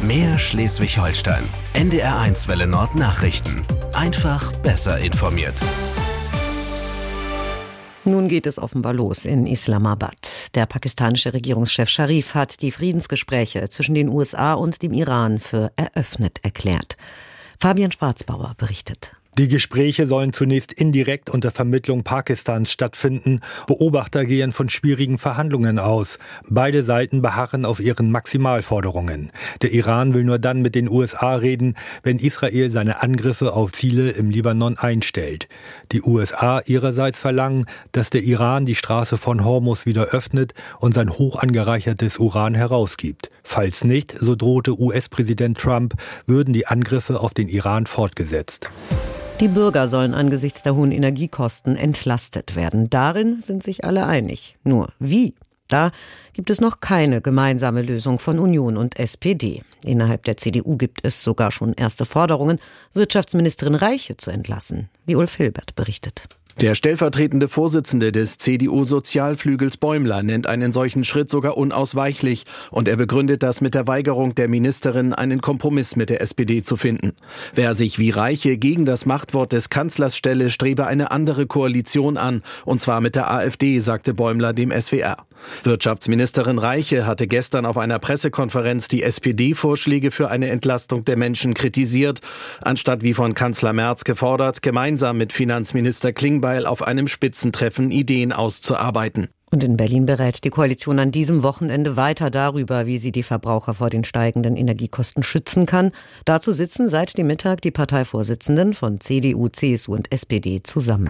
Mehr Schleswig-Holstein. NDR1 Welle Nord Nachrichten. Einfach besser informiert. Nun geht es offenbar los in Islamabad. Der pakistanische Regierungschef Sharif hat die Friedensgespräche zwischen den USA und dem Iran für eröffnet erklärt. Fabian Schwarzbauer berichtet. Die Gespräche sollen zunächst indirekt unter Vermittlung Pakistans stattfinden. Beobachter gehen von schwierigen Verhandlungen aus. Beide Seiten beharren auf ihren Maximalforderungen. Der Iran will nur dann mit den USA reden, wenn Israel seine Angriffe auf Ziele im Libanon einstellt. Die USA ihrerseits verlangen, dass der Iran die Straße von Hormuz wieder öffnet und sein hoch angereichertes Uran herausgibt. Falls nicht, so drohte US-Präsident Trump, würden die Angriffe auf den Iran fortgesetzt. Die Bürger sollen angesichts der hohen Energiekosten entlastet werden. Darin sind sich alle einig. Nur wie? Da gibt es noch keine gemeinsame Lösung von Union und SPD. Innerhalb der CDU gibt es sogar schon erste Forderungen, Wirtschaftsministerin Reiche zu entlassen, wie Ulf Hilbert berichtet. Der stellvertretende Vorsitzende des CDU-Sozialflügels Bäumler nennt einen solchen Schritt sogar unausweichlich und er begründet das mit der Weigerung der Ministerin, einen Kompromiss mit der SPD zu finden. Wer sich wie Reiche gegen das Machtwort des Kanzlers stelle, strebe eine andere Koalition an, und zwar mit der AfD, sagte Bäumler dem SWR. Wirtschaftsministerin Reiche hatte gestern auf einer Pressekonferenz die SPD-Vorschläge für eine Entlastung der Menschen kritisiert, anstatt wie von Kanzler Merz gefordert, gemeinsam mit Finanzminister Klingbeil auf einem Spitzentreffen Ideen auszuarbeiten. Und in Berlin berät die Koalition an diesem Wochenende weiter darüber, wie sie die Verbraucher vor den steigenden Energiekosten schützen kann. Dazu sitzen seit dem Mittag die Parteivorsitzenden von CDU, CSU und SPD zusammen.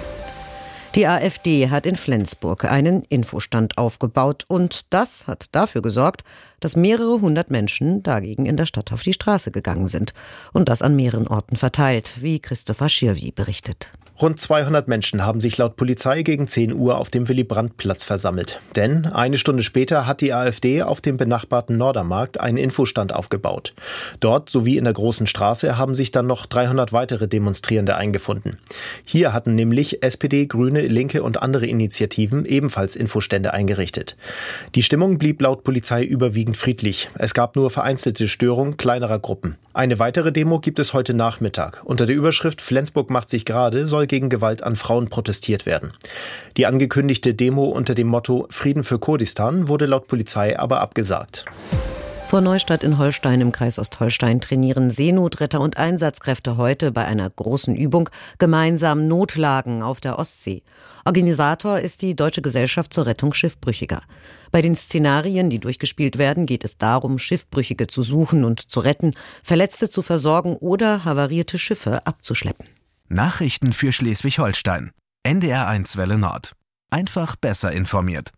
Die AfD hat in Flensburg einen Infostand aufgebaut und das hat dafür gesorgt, dass mehrere hundert Menschen dagegen in der Stadt auf die Straße gegangen sind. Und das an mehreren Orten verteilt, wie Christopher Schirwi berichtet. Rund 200 Menschen haben sich laut Polizei gegen 10 Uhr auf dem Willy-Brandt-Platz versammelt. Denn eine Stunde später hat die AfD auf dem benachbarten Nordermarkt einen Infostand aufgebaut. Dort sowie in der Großen Straße haben sich dann noch 300 weitere Demonstrierende eingefunden. Hier hatten nämlich SPD, Grüne, Linke und andere Initiativen ebenfalls Infostände eingerichtet. Die Stimmung blieb laut Polizei überwiegend friedlich. Es gab nur vereinzelte Störungen kleinerer Gruppen. Eine weitere Demo gibt es heute Nachmittag. Unter der Überschrift "Flensburg macht sich gerade" soll gegen Gewalt an Frauen protestiert werden. Die angekündigte Demo unter dem Motto "Frieden für Kurdistan" wurde laut Polizei aber abgesagt. Vor Neustadt in Holstein im Kreis Ostholstein trainieren Seenotretter und Einsatzkräfte heute bei einer großen Übung gemeinsam Notlagen auf der Ostsee. Organisator ist die Deutsche Gesellschaft zur Rettung Schiffbrüchiger. Bei den Szenarien, die durchgespielt werden, geht es darum, Schiffbrüchige zu suchen und zu retten, Verletzte zu versorgen oder havarierte Schiffe abzuschleppen. Nachrichten für Schleswig-Holstein. NDR1 Welle Nord. Einfach besser informiert.